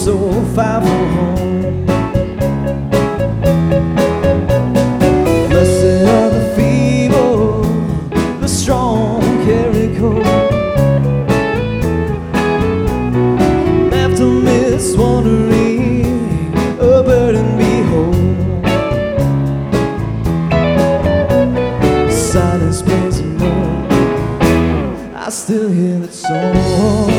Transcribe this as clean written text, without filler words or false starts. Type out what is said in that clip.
so far from home. Blessed are the feeble, the strong carry cold. Left amidst wandering, a burden behold. Silence plays a note, I still hear that song.